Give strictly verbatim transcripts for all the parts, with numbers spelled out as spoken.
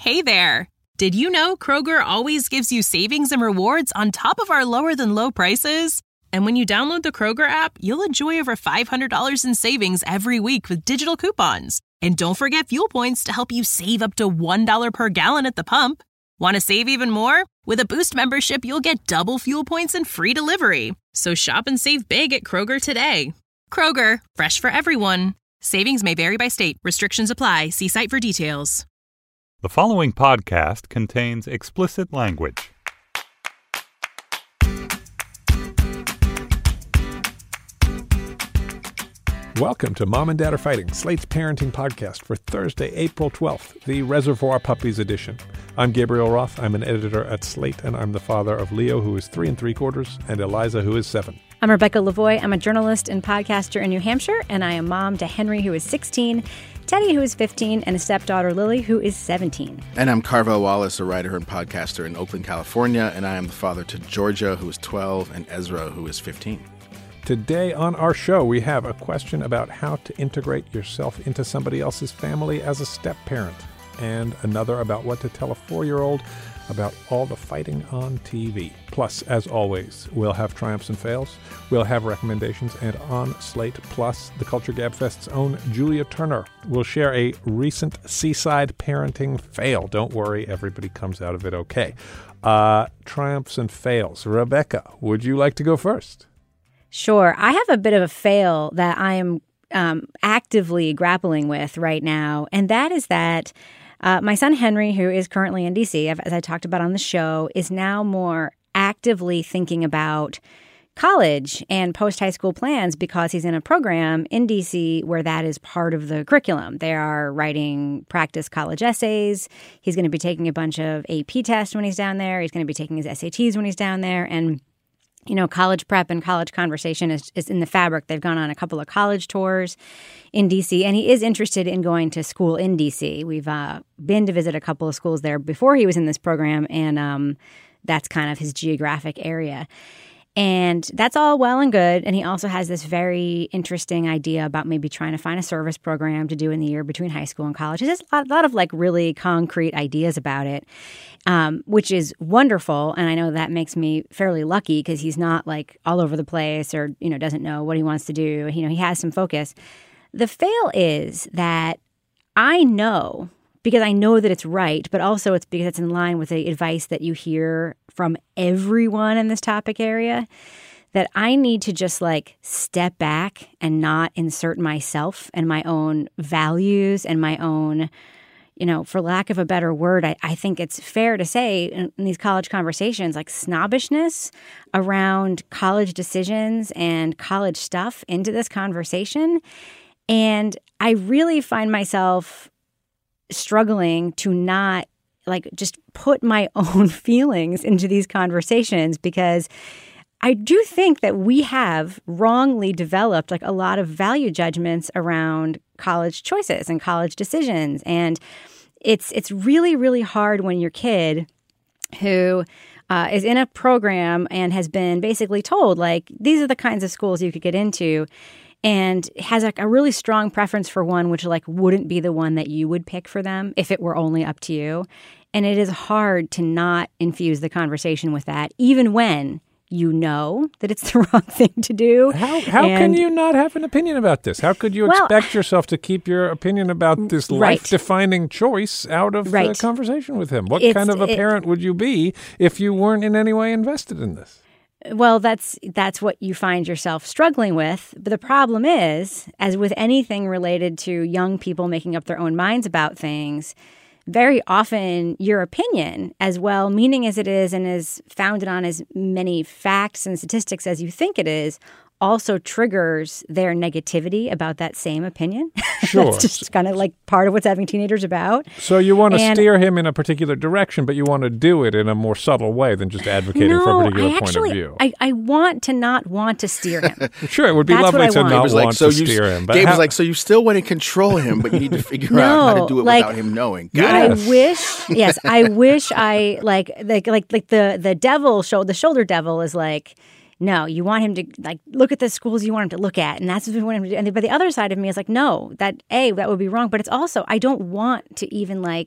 Hey there! Did you know Kroger always gives you savings and rewards on top of our lower-than-low prices? And when you download the Kroger app, you'll enjoy over five hundred dollars in savings every week with digital coupons. And don't forget fuel points to help you save up to one dollar per gallon at the pump. Want to save even more? With a Boost membership, you'll get double fuel points and free delivery. So shop and save big at Kroger today. Kroger, fresh for everyone. Savings may vary by state. Restrictions apply. See site for details. The following podcast contains explicit language. Welcome to Mom and Dad Are Fighting, Slate's parenting podcast for Thursday, April twelfth, the Reservoir Puppies edition. I'm Gabriel Roth. I'm an editor at Slate, and I'm the father of Leo, who is three and three quarters, and Eliza, who is seven. I'm Rebecca Lavoie. I'm a journalist and podcaster in New Hampshire, and I am mom to Henry, who is sixteen, Teddy, who is fifteen, and a stepdaughter, Lily, who is seventeen. And I'm Carvel Wallace, a writer and podcaster in Oakland, California, and I am the father to Georgia, who is twelve, and Ezra, who is fifteen. Today on our show, we have a question about how to integrate yourself into somebody else's family as a step-parent, and another about what to tell a four-year-old about all the fighting on T V. Plus, as always, we'll have triumphs and fails, we'll have recommendations, and on Slate Plus, the Culture Gabfest's own Julia Turner will share a recent seaside parenting fail. Don't worry, everybody comes out of it okay. Uh, triumphs and fails. Rebecca, would you like to go first? Sure. I have a bit of a fail that I am um, actively grappling with right now, and that is that uh, my son Henry, who is currently in D C, as I talked about on the show, is now more actively thinking about college and post-high school plans because he's in a program in D C where that is part of the curriculum. They are writing practice college essays. He's going to be taking a bunch of A P tests when he's down there. He's going to be taking his S A Ts when he's down there, and you know, college prep and college conversation is, is in the fabric. They've gone on a couple of college tours in D C, and he is interested in going to school in D C. We've uh, been to visit a couple of schools there before he was in this program, and um, that's kind of his geographic area. And that's all well and good. And he also has this very interesting idea about maybe trying to find a service program to do in the year between high school and college. He has a lot, a lot of like really concrete ideas about it, um, which is wonderful. And I know that makes me fairly lucky because he's not like all over the place or, you know, doesn't know what he wants to do. You know, he has some focus. The fail is that I know, because I know that it's right, but also it's because it's in line with the advice that you hear from everyone in this topic area, that I need to just like step back and not insert myself and my own values and my own, you know, for lack of a better word, I, I think it's fair to say in, in these college conversations, like snobbishness around college decisions and college stuff into this conversation. And I really find myself struggling to not like just put my own feelings into these conversations, because I do think that we have wrongly developed like a lot of value judgments around college choices and college decisions. And it's it's really, really hard when your kid who uh, is in a program and has been basically told, like, these are the kinds of schools you could get into, and has like a really strong preference for one which like wouldn't be the one that you would pick for them if it were only up to you. And it is hard to not infuse the conversation with that, even when you know that it's the wrong thing to do. How, how and, can you not have an opinion about this? How could you well, expect yourself to keep your opinion about this right. life-defining choice out of right. the conversation with him? What it's, kind of a it, parent would you be if you weren't in any way invested in this? Well, that's that's what you find yourself struggling with. But the problem is, as with anything related to young people making up their own minds about things, very often your opinion, as well meaning as it is and is founded on as many facts and statistics as you think it is, also triggers their negativity about that same opinion. Sure. That's just kind of like part of what's having teenagers about. So you want to and, steer him in a particular direction, but you want to do it in a more subtle way than just advocating no, for a particular I point actually, of view. I, I want to not want to steer him. Sure, it would be That's lovely to want. not was want like, so to you, steer him. But Gabe how, was like, so you still want to control him, but you need to figure no, out how to do it like, without him knowing. Got I it. wish, yes, I wish I, like, like, like, like the, the devil, show, the shoulder devil is like, no, you want him to like look at the schools you want him to look at, and that's what we want him to do. And but the other side of me is like, no, that A, that would be wrong. But it's also I don't want to even like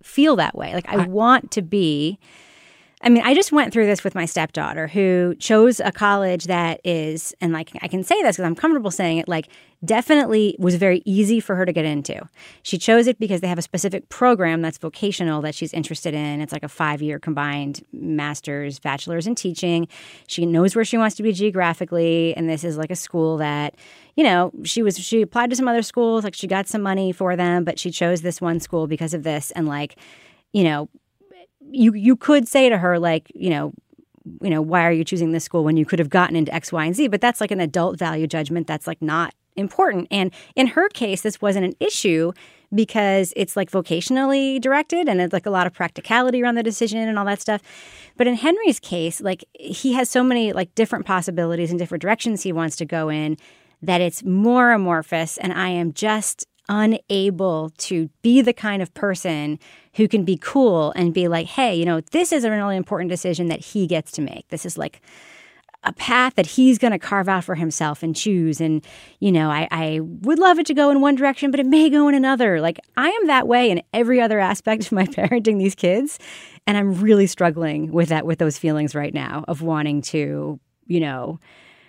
feel that way. Like I, I want to be, I mean, I just went through this with my stepdaughter who chose a college that is, and like I can say this because I'm comfortable saying it, like definitely was very easy for her to get into. She chose it because they have a specific program that's vocational that she's interested in. It's like a five-year combined master's, bachelor's in teaching. She knows where she wants to be geographically, and this is like a school that, you know, she was she applied to some other schools, like she got some money for them, but she chose this one school because of this. And like, you know, you you could say to her, like, you know, you know, why are you choosing this school when you could have gotten into X, Y, and Z? But that's like an adult value judgment that's like not important. And in her case, this wasn't an issue because it's like vocationally directed and it's like a lot of practicality around the decision and all that stuff. But in Henry's case, like he has so many like different possibilities and different directions he wants to go in that it's more amorphous, and I am just unable to be the kind of person who can be cool and be like, hey, you know, this is a really important decision that he gets to make. This is like a path that he's going to carve out for himself and choose. And, you know, I, I would love it to go in one direction, but it may go in another. Like I am that way in every other aspect of my parenting these kids. And I'm really struggling with that, with those feelings right now of wanting to, you know,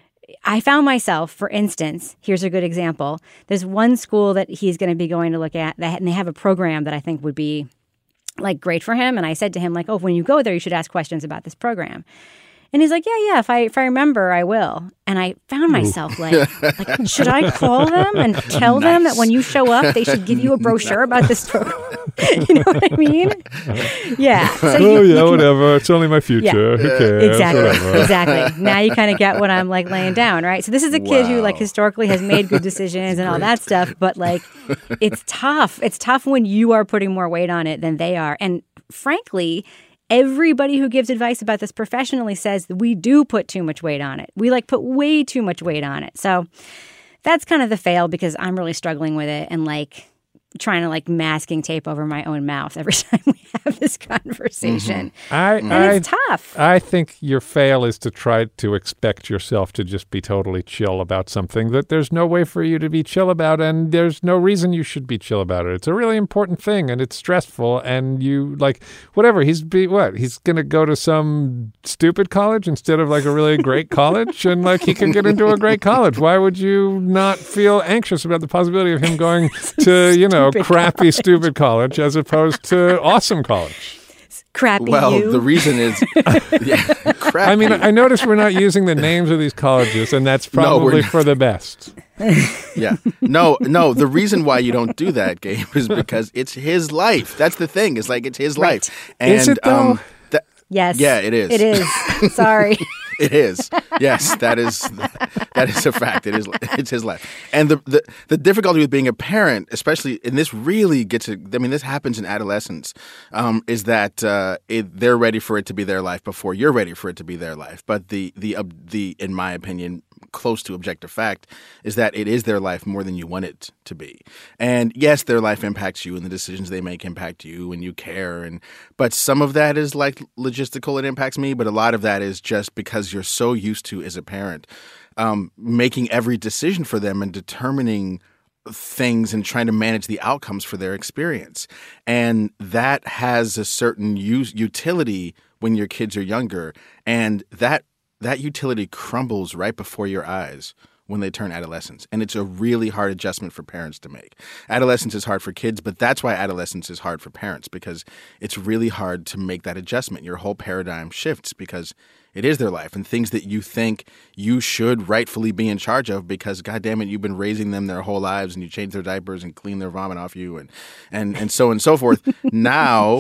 I found myself, for instance, here's a good example. There's one school that he's going to be going to look at, that, and they have a program that I think would be like great for him. And I said to him, like, oh, when you go there, you should ask questions about this program. And he's like, yeah, yeah, if I if I remember, I will. And I found myself like, like should I call them and tell nice. them that when you show up, they should give you a brochure about this program? You know what I mean? Yeah. So oh, you, yeah, you whatever. Can, it's only my future. Yeah. Who cares? Exactly. Whatever. Exactly. Now you kind of get what I'm like laying down, right? So this is a kid wow. who like historically has made good decisions and all that stuff. But like, it's tough. It's tough when you are putting more weight on it than they are. And frankly, everybody who gives advice about this professionally says that we do put too much weight on it. We like put way too much weight on it. So that's kind of the fail because I'm really struggling with it and like trying to like masking tape over my own mouth every time we have this conversation. Mm-hmm. I, and I, it's tough. I think your fail is to try to expect yourself to just be totally chill about something that there's no way for you to be chill about, and there's no reason you should be chill about it. It's a really important thing, and it's stressful, and you, like, whatever, he's be what? He's going to go to some stupid college instead of, like, a really great college, and, like, he can get into a great college. Why would you not feel anxious about the possibility of him going to, you know, crappy, college. stupid college as opposed to awesome college? Crappy well, you. the reason is, yeah, crappy. I mean, I notice we're not using the names of these colleges, and that's probably no, for the best. Yeah. No, no, the reason why you don't do that, Gabe, is because it's his life. That's the thing. It's like, it's his right. life. And, is it, though? Um, th- yes. Yeah, it is. It is. Sorry. It is. Yes, that is that is a fact. It is. It's his life. And the, the the difficulty with being a parent, especially, and this really gets. I mean, this happens in adolescence, um, is that uh, it, they're ready for it to be their life before you're ready for it to be their life. But the the uh, the in my opinion, close to objective fact is that it is their life more than you want it to be. And yes, their life impacts you, and the decisions they make impact you, and you care. And but some of that is like logistical. It impacts me, but a lot of that is just because you're so used to, as a parent, um, making every decision for them and determining things and trying to manage the outcomes for their experience. And that has a certain use, utility when your kids are younger, and that that utility crumbles right before your eyes when they turn adolescents. And it's a really hard adjustment for parents to make. Adolescence is hard for kids, but that's why adolescence is hard for parents, because it's really hard to make that adjustment. Your whole paradigm shifts because it is their life, and things that you think you should rightfully be in charge of because, God damn it, you've been raising them their whole lives and you change their diapers and clean their vomit off you and, and, and so on and so forth. Now,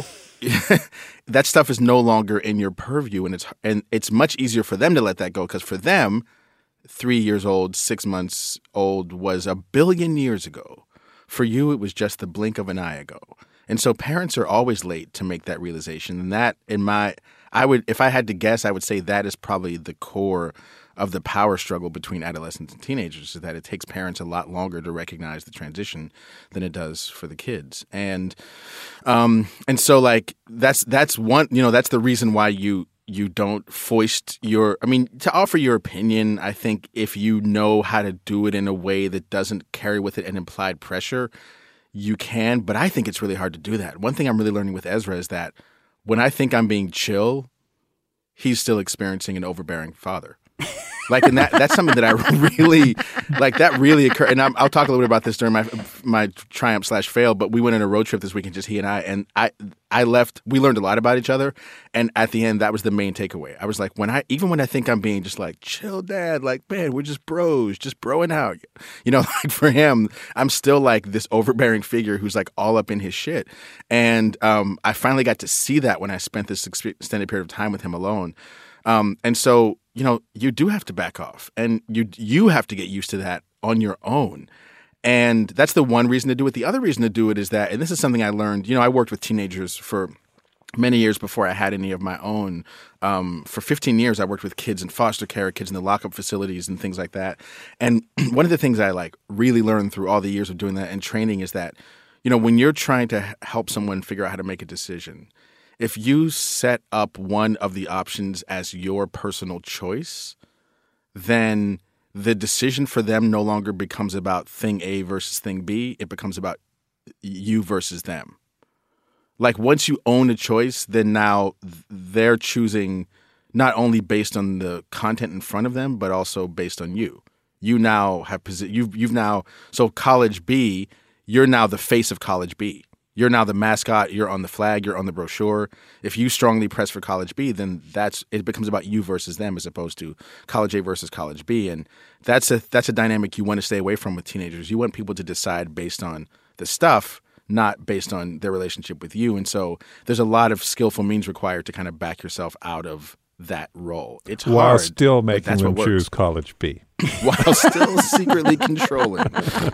that stuff is no longer in your purview, and it's and it's much easier for them to let that go because for them, three years old, six months old was a billion years ago. For you, it was just the blink of an eye ago. And so parents are always late to make that realization. And that, in my, I would, if I had to guess, I would say that is probably the core of the power struggle between adolescents and teenagers, is that it takes parents a lot longer to recognize the transition than it does for the kids. And, um, and so like, that's, that's one, you know, that's the reason why you, you don't foist your, I mean, to offer your opinion, I think if you know how to do it in a way that doesn't carry with it an implied pressure, you can, but I think it's really hard to do that. One thing I'm really learning with Ezra is that when I think I'm being chill, he's still experiencing an overbearing father. Like, and that that's something that I really, like, that really occurred. And I'm, I'll talk a little bit about this during my my triumph slash fail, but we went on a road trip this weekend, just he and I, and I I left, we learned a lot about each other. And at the end, that was the main takeaway. I was like, when I, even when I think I'm being just like, chill, dad, like, man, we're just bros, just broing out. You know, like for him, I'm still like this overbearing figure who's like all up in his shit. And um, I finally got to see that when I spent this extended period of time with him alone. Um, and so, you know, you do have to back off, and you you have to get used to that on your own. And that's the one reason to do it. The other reason to do it is that, and this is something I learned, you know, I worked with teenagers for many years before I had any of my own. Um, for fifteen years, I worked with kids in foster care, kids in the lockup facilities and things like that. And one of the things I like really learned through all the years of doing that and training is that, you know, when you're trying to help someone figure out how to make a decision, if you set up one of the options as your personal choice, then the decision for them no longer becomes about thing A versus thing B. It becomes about you versus them. Like once you own a choice, then now they're choosing not only based on the content in front of them, but also based on you. You now have you've you've now so college B, you're now the face of college B. You're now the mascot. You're on the flag. You're on the brochure. If you strongly press for college B, then that's it becomes about you versus them as opposed to college A versus college B. And that's a that's a dynamic you want to stay away from with teenagers. You want people to decide based on the stuff, not based on their relationship with you. And so there's a lot of skillful means required to kind of back yourself out of that role. It's hard. While still making them choose college B. While still secretly controlling.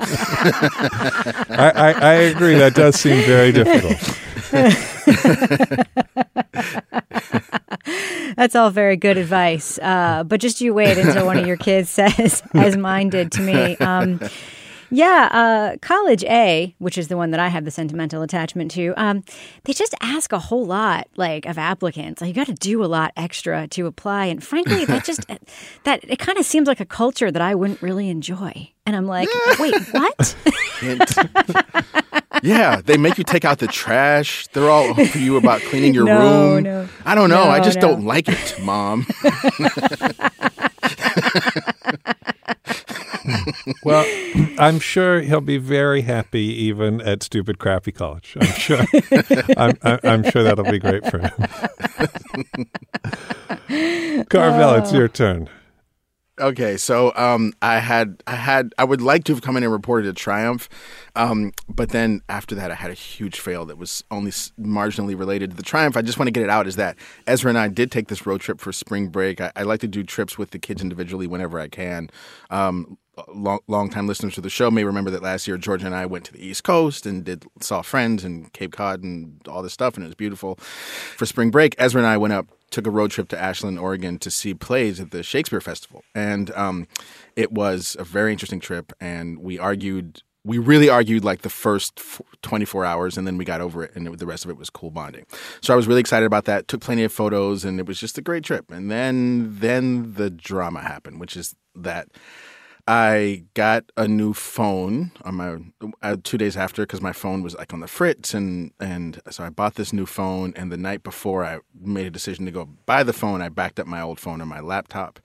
I, I, I agree. That does seem very difficult. That's all very good advice. Uh, but just you wait until one of your kids says, as mine did to me. Um, yeah, uh, college A, which is the one that I have the sentimental attachment to, um, they just ask a whole lot, like, of applicants. Like, you got to do a lot extra to apply, and frankly, that just that it kind of seems like a culture that I wouldn't really enjoy. And I'm like, wait, what? Yeah, they make you take out the trash. They're all over you about cleaning your no, room. No, I don't know. no, I just no. don't like it, Mom. Well, I'm sure he'll be very happy even at stupid, crappy college. I'm sure. I'm, I'm sure that'll be great for him. Carvel, oh. It's your turn. Okay, so um, I had, I had, I would like to have come in and reported a triumph, um, but then after that, I had a huge fail that was only marginally related to the triumph. I just want to get it out is that Ezra and I did take this road trip for spring break. I, I like to do trips with the kids individually whenever I can. Um, long, long-time listeners to the show may remember that last year, Georgia and I went to the East Coast and did saw friends and Cape Cod and all this stuff, and it was beautiful. For spring break, Ezra and I went up. Took a road trip to Ashland, Oregon to see plays at the Shakespeare Festival. And um, it was a very interesting trip. And we argued, we really argued like the first twenty-four hours, and then we got over it, and it, the rest of it was cool bonding. So I was really excited about that, took plenty of photos, and it was just a great trip. And then, then the drama happened, which is that I got a new phone on my uh, two days after because my phone was like on the fritz, and and so I bought this new phone. And the night before I made a decision to go buy the phone, I backed up my old phone on my laptop,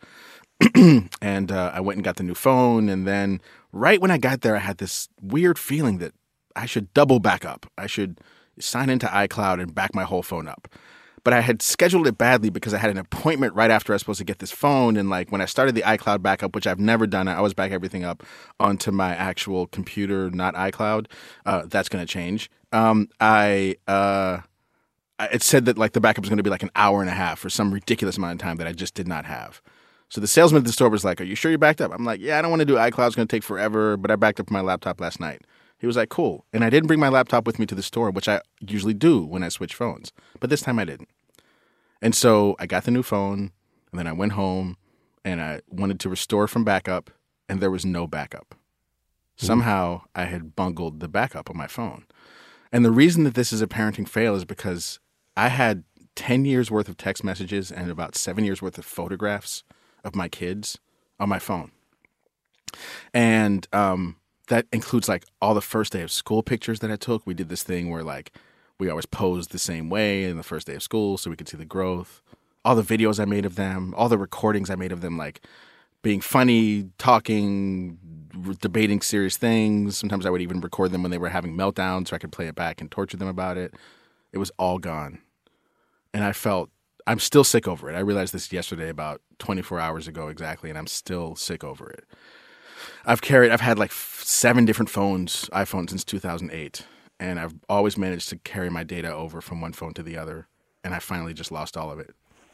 and uh, I went and got the new phone. And then right when I got there, I had this weird feeling that I should double back up. I should sign into iCloud and back my whole phone up. But I had scheduled it badly because I had an appointment right after I was supposed to get this phone. And like when I started the iCloud backup, which I've never done, I always back everything up onto my actual computer, not iCloud. Uh, that's going to change. Um, I uh, it said that like the backup was going to be like an hour and a half for some ridiculous amount of time that I just did not have. So the salesman at the store was like, "Are you sure you're backed up?" I'm like, "Yeah, I don't want to do iCloud. It's going to take forever." But I backed up my laptop last night. He was like, "Cool." And I didn't bring my laptop with me to the store, which I usually do when I switch phones. But this time I didn't. And so I got the new phone, and then I went home, and I wanted to restore from backup, and there was no backup. Mm. Somehow I had bungled the backup on my phone. And the reason that this is a parenting fail is because I had ten years worth of text messages and about seven years worth of photographs of my kids on my phone. And um, that includes like all the first day of school pictures that I took. We did this thing where like we always posed the same way in the first day of school so we could see the growth. All the videos I made of them, all the recordings I made of them, like being funny, talking, debating serious things. Sometimes I would even record them when they were having meltdowns so I could play it back and torture them about it. It was all gone. And I felt, I'm still sick over it. I realized this yesterday about twenty-four hours ago exactly, and I'm still sick over it. I've carried, I've had like seven different phones, iPhones since two thousand eight, and I've always managed to carry my data over from one phone to the other, and I finally just lost all of it.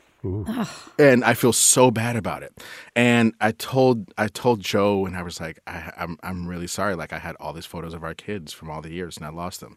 And I feel so bad about it. And I told I told Joe, and I was like, I, I'm I'm really sorry. Like I had all these photos of our kids from all the years, and I lost them.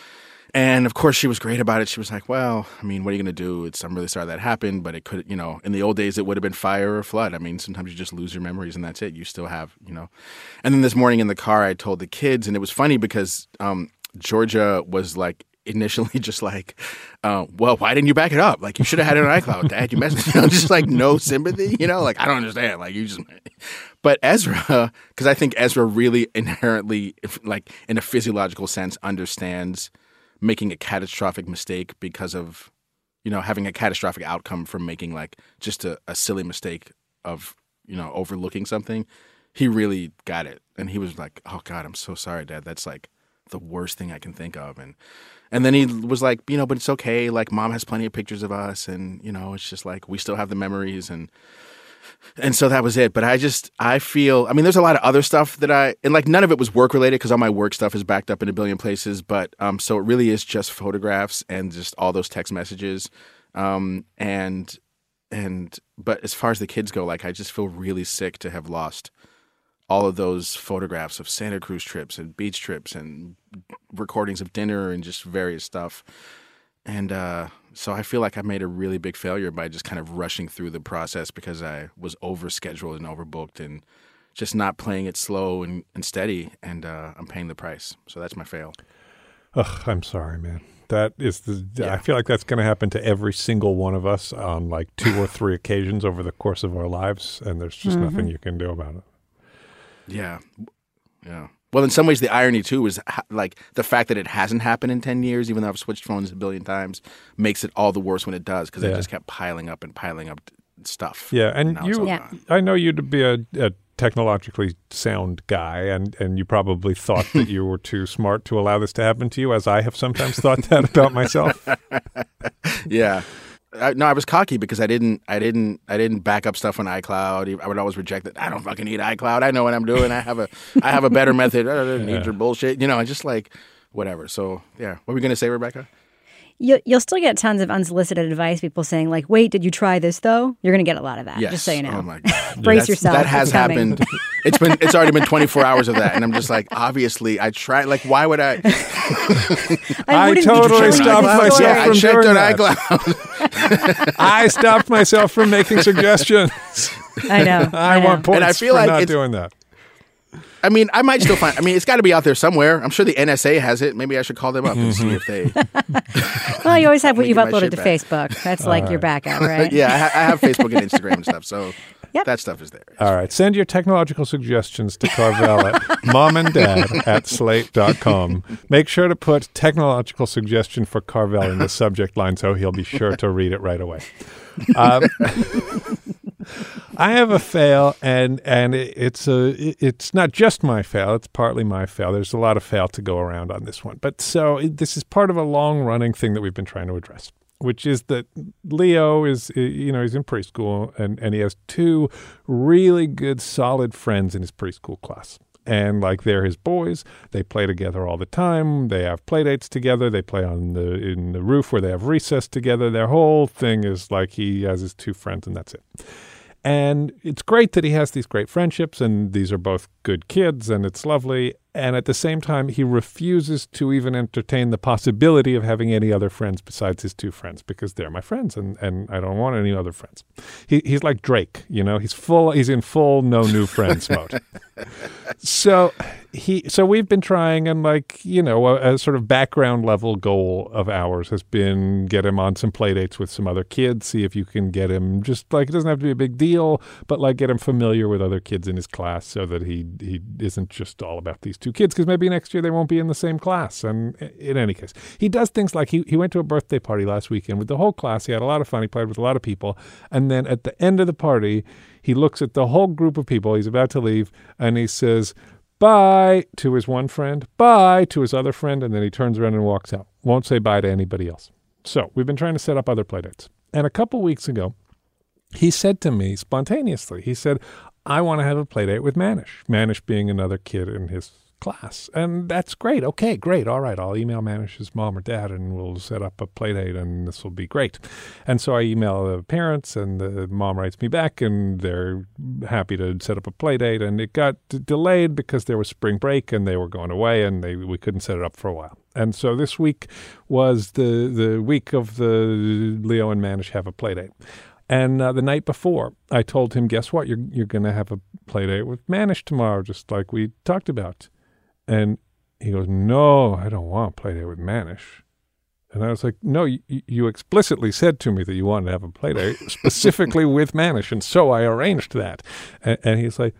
And of course, she was great about it. She was like, well, I mean, what are you going to do? It's I'm really sorry that happened, but it could, you know, in the old days, it would have been fire or flood. I mean, sometimes you just lose your memories and that's it. You still have, you know. And then this morning in the car, I told the kids, and it was funny because um, Georgia was like, initially just like, uh, well, why didn't you back it up? Like, you should have had it on iCloud, Dad. You messed with me. Just like no sympathy, you know? Like, I don't understand. Like, you just... But Ezra, because I think Ezra really inherently, if, like, in a physiological sense, understands making a catastrophic mistake because of, you know, having a catastrophic outcome from making, like, just a, a silly mistake of, you know, overlooking something. He really got it. And he was like, oh, God, I'm so sorry, Dad. That's, like, the worst thing I can think of. And And then he was like, you know, but it's okay. Like, Mom has plenty of pictures of us. And, you know, it's just like we still have the memories. And and so that was it. But I just, I feel, I mean, there's a lot of other stuff that I, and like none of it was work related because all my work stuff is backed up in a billion places. But um, so it really is just photographs and just all those text messages. Um, and, and, but as far as the kids go, like, I just feel really sick to have lost all of those photographs of Santa Cruz trips and beach trips and recordings of dinner and just various stuff. And uh, so I feel like I made a really big failure by just kind of rushing through the process because I was overscheduled and overbooked and just not playing it slow and, and steady. And uh, I'm paying the price. So that's my fail. Ugh, I'm sorry, man. That is the, Yeah. I feel like that's going to happen to every single one of us on like two or three occasions over the course of our lives. And there's just Mm-hmm. nothing you can do about it. Yeah. Yeah. Well, in some ways, the irony, too, is ha- like the fact that it hasn't happened in ten years, even though I've switched phones a billion times, makes it all the worse when it does because Yeah. it just kept piling up and piling up stuff. Yeah. And now it's you, all Yeah. gone. I know you to be a, a technologically sound guy, and, and you probably thought that you were too smart to allow this to happen to you, as I have sometimes thought that about myself. Yeah. I, no, I was cocky because I didn't, I didn't, I didn't back up stuff on iCloud. I would always reject it. I don't fucking need iCloud. I know what I'm doing. I have a, I have a better method. I don't need Yeah. your bullshit. You know, I just like whatever. So yeah, what were we gonna say, Rebecca? You, you'll still get tons of unsolicited advice. People saying like, "Wait, did you try this though?" You're going to get a lot of that. Yes. Just so you know. Oh my God. Brace That's- yourself. That has It's coming. happened. It's been, it's already been twenty-four hours of that, and I'm just like, obviously, I tried. Like, why would I? I wouldn't be totally telling stopped you myself story. Yeah, I from checked doing on that. iCloud. I stopped myself from making suggestions. I know. I, know. want points And I feel for like not it's- doing that. I mean, I might still find. I mean, it's got to be out there somewhere. I'm sure the N S A has it. Maybe I should call them up and see if they. Well, you always have what Let me you've get my uploaded shit to back. Facebook. That's like your backup, right? Yeah, I, ha- I have Facebook and Instagram and stuff, so Yep. that stuff is there. All right. Send your technological suggestions to Carvel at mom and dad at slate dot com. Make sure to put technological suggestion for Carvel in the subject line so he'll be sure to read it right away. Um, I have a fail, and and it- it's a it's not just my fail. It's partly my fail. There's a lot of fail to go around on this one. But so it- this is part of a long running thing that we've been trying to address, which is that Leo is, you know, he's in preschool, and, and he has two really good, solid friends in his preschool class. And like they're his boys, they play together all the time. They have play dates together. They play on the in the roof where they have recess together. Their whole thing is like he has his two friends, and that's it. And it's great that he has these great friendships, and these are both good kids, and it's lovely. And at the same time, he refuses to even entertain the possibility of having any other friends besides his two friends, because they're my friends, and, and I don't want any other friends. He, he's like Drake, you know. He's full. He's in full no new friends mode. So he, so we've been trying, and like, you know, a, a sort of background level goal of ours has been get him on some play dates with some other kids, see if you can get him just like, it doesn't have to be a big deal, but like get him familiar with other kids in his class so that he, he isn't just all about these two kids, because maybe next year they won't be in the same class. And in any case, he does things like he, he went to a birthday party last weekend with the whole class. He had a lot of fun. He played with a lot of people. And then at the end of the party, he looks at the whole group of people. He's about to leave, and he says, bye to his one friend, bye to his other friend, and then he turns around and walks out. Won't say bye to anybody else. So we've been trying to set up other play dates. And a couple weeks ago, he said to me spontaneously, he said, I want to have a play date with Manish. Manish being another kid in his class. And that's great. Okay, great. All right. I'll email Manish's mom or dad and we'll set up a play date and this will be great. And so I email the parents and the mom writes me back and they're happy to set up a play date. And it got d- delayed because there was spring break and they were going away and they we couldn't set it up for a while. And so this week was the, the week of the Leo and Manish have a play date. And uh, the night before, I told him, guess what? You're, you're going to have a play date with Manish tomorrow, just like we talked about. And he goes, no, I don't want to play date with Manish. And I was like, no, you, you explicitly said to me that you wanted to have a play date specifically with Manish. And so I arranged that. And, and he's like,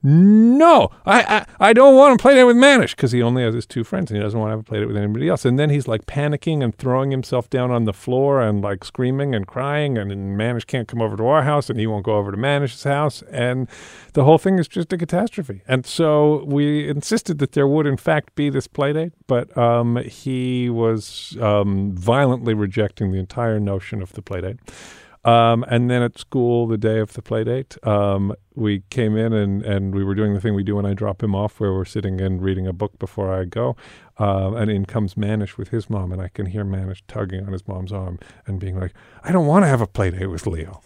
no, I, I I don't want to play date with Manish, because he only has his two friends and he doesn't want to have a play date with anybody else. And then he's like panicking and throwing himself down on the floor and like screaming and crying, and, and Manish can't come over to our house and he won't go over to Manish's house. And the whole thing is just a catastrophe. And so we insisted that there would in fact be this play date, but um, he was um, violently rejecting the entire notion of the play date. Um, and then at school, the day of the play date, um, we came in and, and we were doing the thing we do when I drop him off, where we're sitting and reading a book before I go. Uh, and in comes Manish with his mom, and I can hear Manish tugging on his mom's arm and being like, I don't want to have a play date with Leo.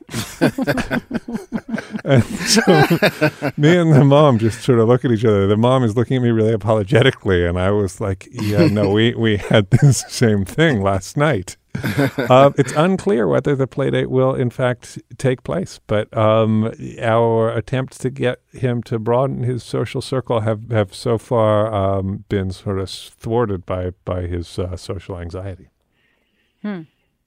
And so me and the mom just sort of look at each other. The mom is looking at me really apologetically, and I was like, yeah, no, we, we had this same thing last night. uh, it's unclear whether the play date will, in fact, take place. But um, our attempts to get him to broaden his social circle have, have so far um, been sort of thwarted by, by his uh, social anxiety. Hmm.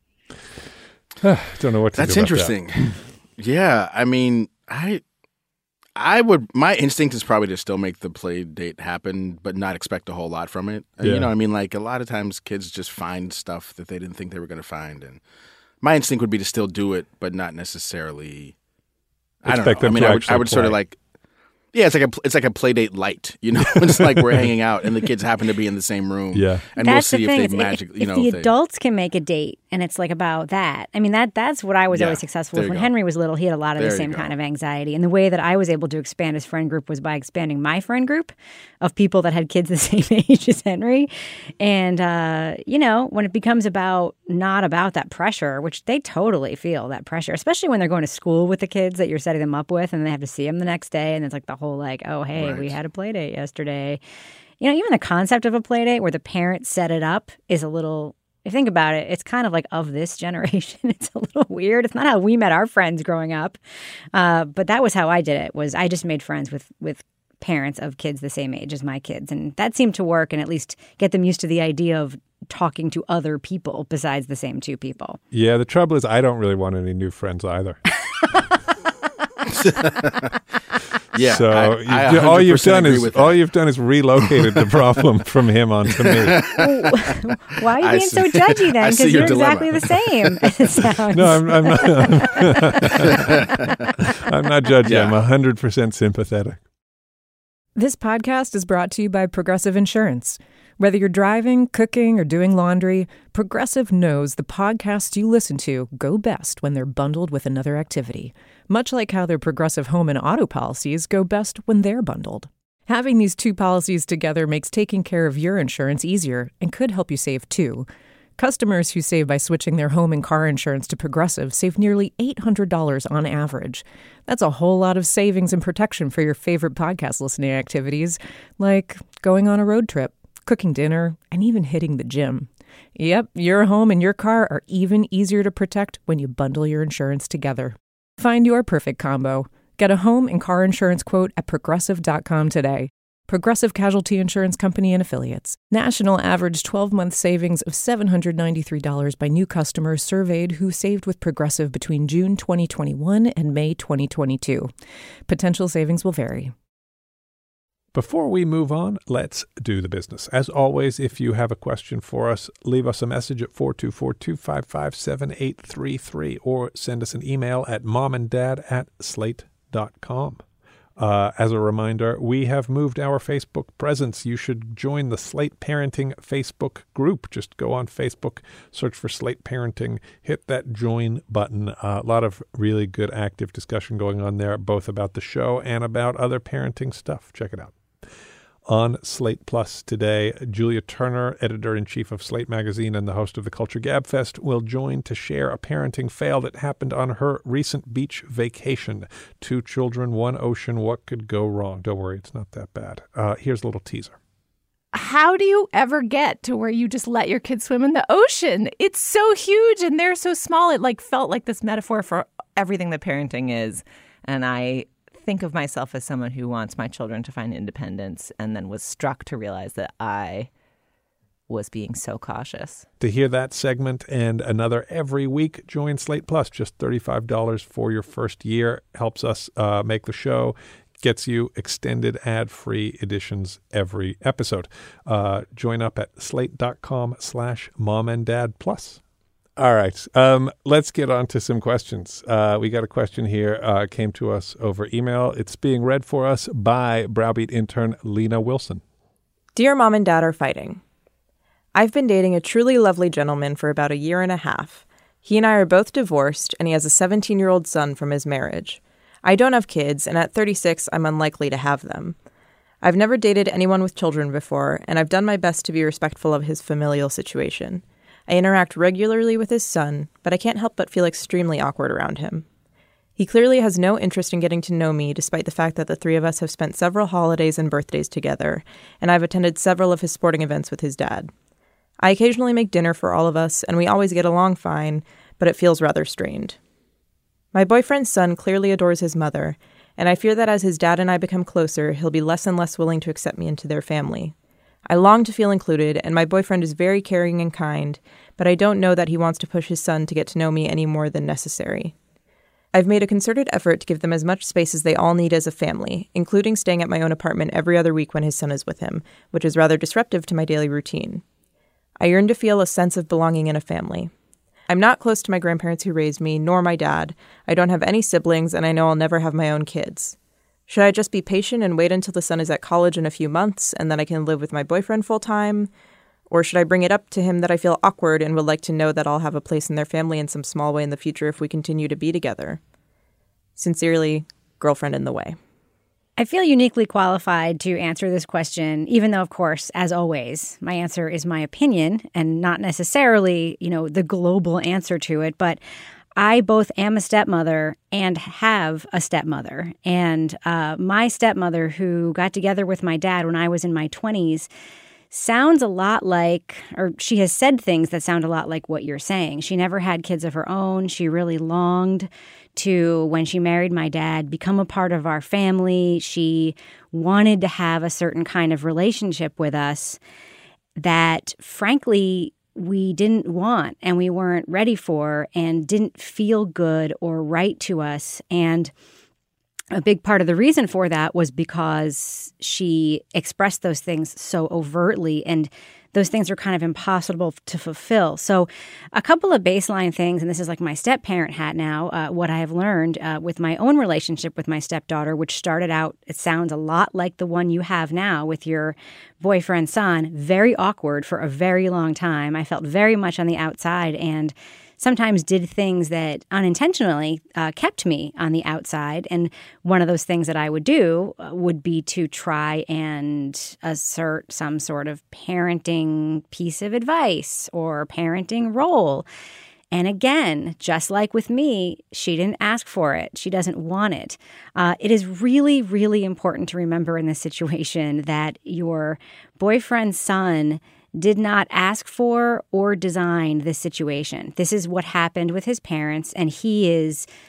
Don't know what to That's do about interesting. that. Yeah, I mean, I I would, my instinct is probably to still make the play date happen, but not expect a whole lot from it. And, Yeah. You know, I mean, like a lot of times kids just find stuff that they didn't think they were going to find. And my instinct would be to still do it, but not necessarily, I don't Expect know. I them mean, to I would, actually I would sort of play. like, yeah, it's like a it's like a play date light, you know. It's like we're hanging out and the kids happen to be in the same room. Yeah. and That's we'll the see thing. if they is magic, if, you know, if the if they, adults can make a date and it's like about that. I mean, that that's what I was Yeah, always successful there with. you When go. Henry was little, he had a lot of There the you same go. kind of anxiety. And the way that I was able to expand his friend group was by expanding my friend group of people that had kids the same age as Henry. And, uh, you know, when it becomes about not about that pressure, which they totally feel that pressure, especially when they're going to school with the kids that you're setting them up with and they have to see them the next day. And it's like the whole like, oh, hey, Right. we had a play date yesterday. You know, even the concept of a play date where the parents set it up is a little, if you think about it, it's kind of like of this generation. It's a little weird. It's not how we met our friends growing up. Uh, but that was how I did it, was I just made friends with, with parents of kids the same age as my kids. And that seemed to work and at least get them used to the idea of talking to other people besides the same two people. Yeah, the trouble is I don't really want any new friends either. yeah. So I, you, I all you've one hundred percent done agree is with all that. you've done is relocated the problem from him onto me. Why are you I being see- so judgy then? I see Because your you're dilemma. exactly the same. It sounds. No, I'm, I'm not. I'm not judging. Yeah. I'm one hundred percent sympathetic. This podcast is brought to you by Progressive Insurance. Whether you're driving, cooking, or doing laundry, Progressive knows the podcasts you listen to go best when they're bundled with another activity, much like how their Progressive home and auto policies go best when they're bundled. Having these two policies together makes taking care of your insurance easier and could help you save too. Customers who save by switching their home and car insurance to Progressive save nearly eight hundred dollars on average. That's a whole lot of savings and protection for your favorite podcast listening activities, like going on a road trip, cooking dinner, and even hitting the gym. Yep, your home and your car are even easier to protect when you bundle your insurance together. Find your perfect combo. Get a home and car insurance quote at progressive dot com today. Progressive Casualty Insurance Company and Affiliates. National average twelve-month savings of seven hundred ninety-three dollars by new customers surveyed who saved with Progressive between June twenty twenty-one and May twenty twenty-two. Potential savings will vary. Before we move on, let's do the business. As always, if you have a question for us, leave us a message at four two four, two five five, seven eight three three or send us an email at momanddad at slate dot com. Uh, as a reminder, we have moved our Facebook presence. You should join the Slate Parenting Facebook group. Just go on Facebook, search for Slate Parenting, hit that join button. Uh, a lot of really good active discussion going on there, both about the show and about other parenting stuff. Check it out. On Slate Plus today, Julia Turner, editor-in-chief of Slate Magazine and the host of the Culture Gab Fest, will join to share a parenting fail that happened on her recent beach vacation. Two children, one ocean. What could go wrong? Don't worry, it's not that bad. Uh, here's a little teaser. How do you ever get to where you just let your kids swim in the ocean? It's so huge and they're so small. It like felt like this metaphor for everything that parenting is. And I think of myself as someone who wants my children to find independence and then was struck to realize that I was being so cautious. To hear that segment and another every week, join Slate Plus. Just thirty-five dollars for your first year. Helps us uh, make the show. Gets you extended ad-free editions every episode. Uh, join up at slate.com slash mom and dad plus. All right. Um, let's get on to some questions. Uh, we got a question here. Uh, came to us over email. It's being read for us by Browbeat intern Lena Wilson. Dear Mom and Dad Are Fighting. I've been dating a truly lovely gentleman for about a year and a half. He and I are both divorced, and he has a seventeen-year-old son from his marriage. I don't have kids, and at thirty-six, I'm unlikely to have them. I've never dated anyone with children before, and I've done my best to be respectful of his familial situation. I interact regularly with his son, but I can't help but feel extremely awkward around him. He clearly has no interest in getting to know me, despite the fact that the three of us have spent several holidays and birthdays together, and I've attended several of his sporting events with his dad. I occasionally make dinner for all of us, and we always get along fine, but it feels rather strained. My boyfriend's son clearly adores his mother, and I fear that as his dad and I become closer, he'll be less and less willing to accept me into their family. I long to feel included, and my boyfriend is very caring and kind, but I don't know that he wants to push his son to get to know me any more than necessary. I've made a concerted effort to give them as much space as they all need as a family, including staying at my own apartment every other week when his son is with him, which is rather disruptive to my daily routine. I yearn to feel a sense of belonging in a family. I'm not close to my grandparents who raised me, nor my dad. I don't have any siblings, and I know I'll never have my own kids. Should I just be patient and wait until the son is at college in a few months, and then I can live with my boyfriend full-time? Or should I bring it up to him that I feel awkward and would like to know that I'll have a place in their family in some small way in the future if we continue to be together? Sincerely, Girlfriend in the Way. I feel uniquely qualified to answer this question, even though, of course, as always, my answer is my opinion and not necessarily, you know, the global answer to it. But I both am a stepmother and have a stepmother. And uh, my stepmother, who got together with my dad when I was in my twenties, sounds a lot like, or she has said things that sound a lot like what you're saying. She never had kids of her own. She really longed to, when she married my dad, become a part of our family. She wanted to have a certain kind of relationship with us that, frankly, we didn't want and we weren't ready for and didn't feel good or right to us. And a big part of the reason for that was because she expressed those things so overtly, and those things are kind of impossible to fulfill. So a couple of baseline things, and this is like my step-parent hat now, uh, what I have learned uh, with my own relationship with my stepdaughter, which started out, it sounds a lot like the one you have now with your boyfriend's son, very awkward for a very long time. I felt very much on the outside and sometimes did things that unintentionally uh, kept me on the outside. And one of those things that I would do uh, would be to try and assert some sort of parenting piece of advice or parenting role. And again, just like with me, she didn't ask for it. She doesn't want it. Uh, it is really, really important to remember in this situation that your boyfriend's son did not ask for or design this situation. This is what happened with his parents, and he is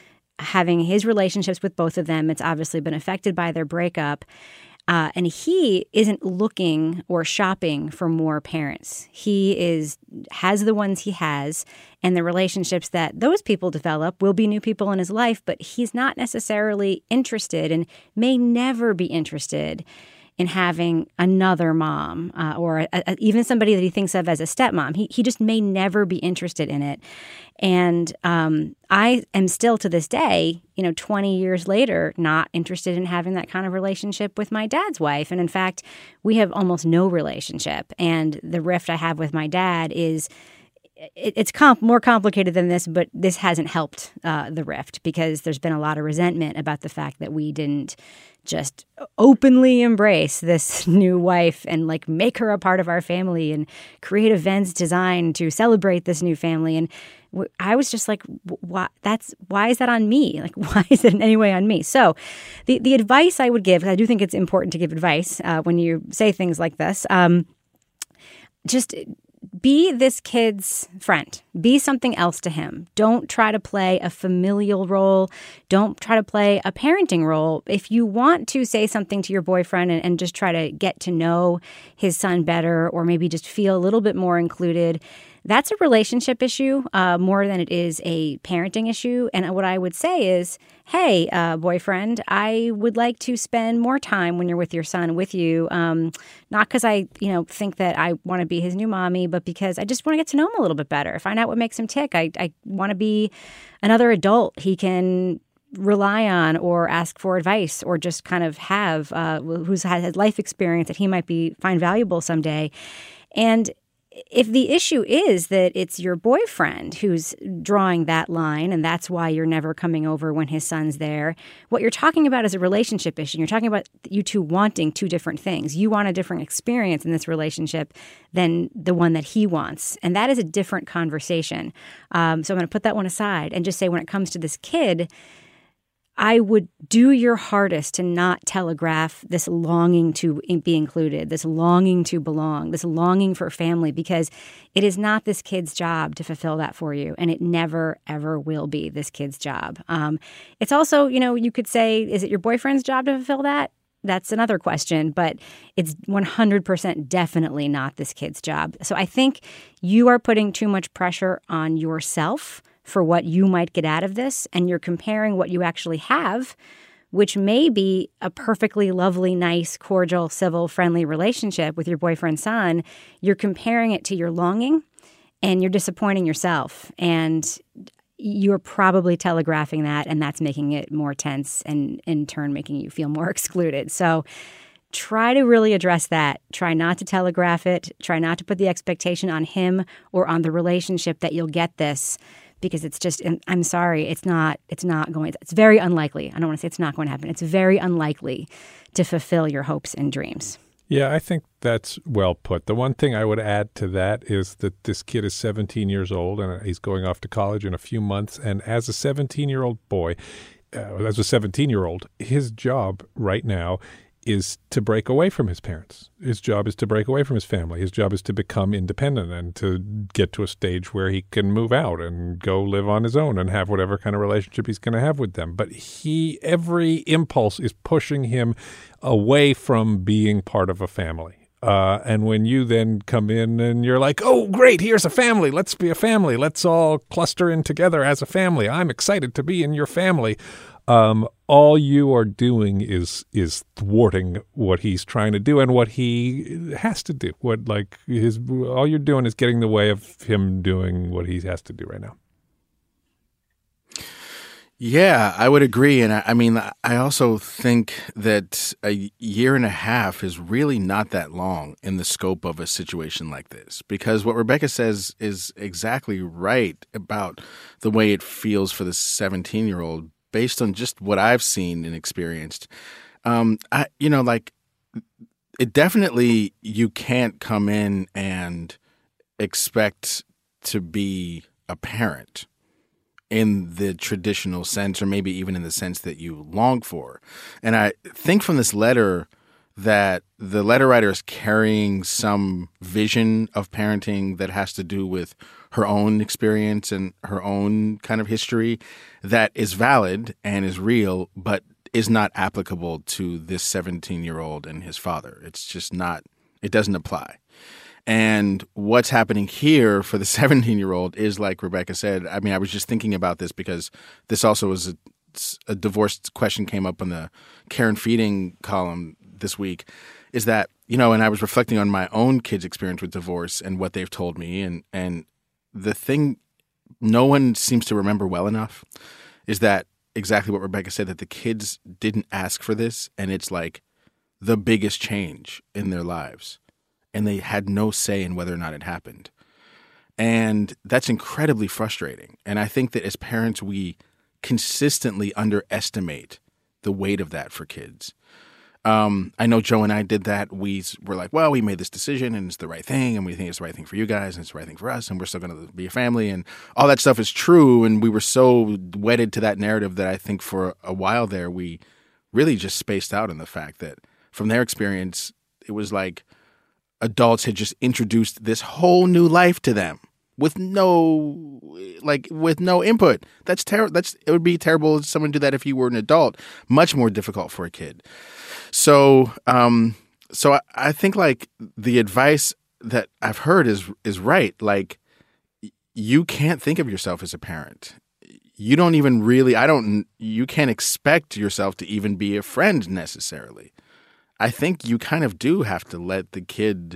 having his relationships with both of them. It's obviously been affected by their breakup. Uh, and he isn't looking or shopping for more parents. He is has the ones he has, and the relationships that those people develop will be new people in his life, but he's not necessarily interested and may never be interested in having another mom uh, or a, a, even somebody that he thinks of as a stepmom. He, he just may never be interested in it. And um, I am still to this day, you know, twenty years later, not interested in having that kind of relationship with my dad's wife. And in fact, we have almost no relationship. And the rift I have with my dad is it, it's comp- more complicated than this, but this hasn't helped uh, the rift because there's been a lot of resentment about the fact that we didn't just openly embrace this new wife and like make her a part of our family and create events designed to celebrate this new family. And w- I was just like, why, that's, why is that on me? Like, why is it in any way on me? So the, the advice I would give, because I do think it's important to give advice uh, when you say things like this, um, just be this kid's friend. Be something else to him. Don't try to play a familial role. Don't try to play a parenting role. If you want to say something to your boyfriend and, and just try to get to know his son better or maybe just feel a little bit more included, that's a relationship issue uh, more than it is a parenting issue. And what I would say is, hey, uh, boyfriend, I would like to spend more time when you're with your son with you. Um, not because I, you know, think that I want to be his new mommy, but because I just want to get to know him a little bit better. Find out what makes him tick. I, I want to be another adult he can rely on or ask for advice or just kind of have uh, who's had life experience that he might be find valuable someday. And if the issue is that it's your boyfriend who's drawing that line and that's why you're never coming over when his son's there, what you're talking about is a relationship issue. You're talking about you two wanting two different things. You want a different experience in this relationship than the one that he wants. And that is a different conversation. Um, so I'm going to put that one aside and just say when it comes to this kid, I would do your hardest to not telegraph this longing to be included, this longing to belong, this longing for family, because it is not this kid's job to fulfill that for you. And it never, ever will be this kid's job. Um, it's also, you know, you could say, is it your boyfriend's job to fulfill that? That's another question, but it's one hundred percent definitely not this kid's job. So I think you are putting too much pressure on yourself for what you might get out of this, and you're comparing what you actually have, which may be a perfectly lovely, nice, cordial, civil, friendly relationship with your boyfriend's son. You're comparing it to your longing, and you're disappointing yourself. And you're probably telegraphing that, and that's making it more tense and in turn making you feel more excluded. So try to really address that. Try not to telegraph it. Try not to put the expectation on him or on the relationship that you'll get this. Because it's just, I'm sorry, it's not, it's not going, it's very unlikely. I don't want to say it's not going to happen. It's very unlikely to fulfill your hopes and dreams. Yeah, I think that's well put. The one thing I would add to that is that this kid is seventeen years old and he's going off to college in a few months. And as a seventeen-year-old boy, uh, as a seventeen-year-old, his job right now is to break away from his parents. His job is to break away from his family. His job is to become independent and to get to a stage where he can move out and go live on his own and have whatever kind of relationship he's going to have with them. But he, every impulse is pushing him away from being part of a family. Uh, and when you then come in and you're like, oh, great, here's a family. Let's be a family. Let's all cluster in together as a family. I'm excited to be in your family. Um, all you are doing is is thwarting what he's trying to do and what he has to do. What like his all you're doing is getting in the way of him doing what he has to do right now. Yeah, I would agree. And I, I mean, I also think that a year and a half is really not that long in the scope of a situation like this, because what Rebecca says is exactly right about the way it feels for the seventeen-year-old based on just what I've seen and experienced. Um, I, you know, like it definitely, you can't come in and expect to be a parent in the traditional sense, or maybe even in the sense that you long for. And I think from this letter that the letter writer is carrying some vision of parenting that has to do with her own experience and her own kind of history that is valid and is real, but is not applicable to this seventeen-year-old and his father. It's just not, it doesn't apply. And what's happening here for the seventeen-year-old is, like Rebecca said, I mean, I was just thinking about this because this also was a, a divorce question came up on the Karen Feeding column this week, is that, you know, and I was reflecting on my own kids' experience with divorce and what they've told me. And, and the thing no one seems to remember well enough is that exactly what Rebecca said, that the kids didn't ask for this. And it's like the biggest change in their lives. And they had no say in whether or not it happened. And that's incredibly frustrating. And I think that as parents, we consistently underestimate the weight of that for kids. Um, I know Joe and I did that. We were like, well, we made this decision and it's the right thing. And we think it's the right thing for you guys and it's the right thing for us. And we're still going to be a family. And all that stuff is true. And we were so wedded to that narrative that I think for a while there, we really just spaced out on the fact that from their experience, it was like adults had just introduced this whole new life to them with no, like, with no input. That's terrible. That's, it would be terrible if someone did that if you were an adult. Much more difficult for a kid. So, um, so I, I think like the advice that I've heard is is right. Like, you can't think of yourself as a parent. You don't even really. I don't. You can't expect yourself to even be a friend necessarily. I think you kind of do have to let the kid